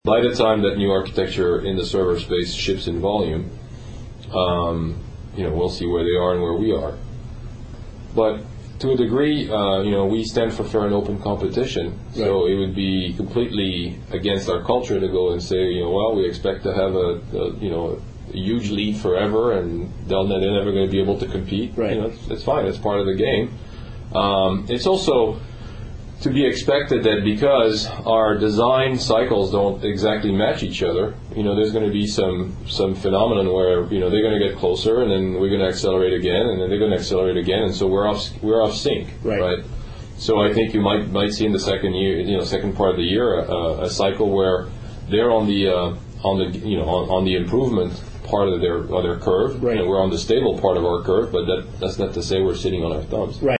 By the time that new architecture in the server space ships in volume, we'll see where they are and where we are. But to a degree, we stand for fair and open competition. Right. So it would be completely against our culture to go and say, we expect to have a huge lead forever, and they're never going to be able to compete. Right. It's fine. It's part of the game. It's also to be expected that because our design cycles don't exactly match each other, there's going to be some phenomenon where they're going to get closer, and then we're going to accelerate again, and then they're going to accelerate again, and so we're off sync, right? So I think you might see in the second part of the year a cycle where they're on the improvement part of their curve, right, and we're on the stable part of our curve, but that's not to say we're sitting on our thumbs. Right.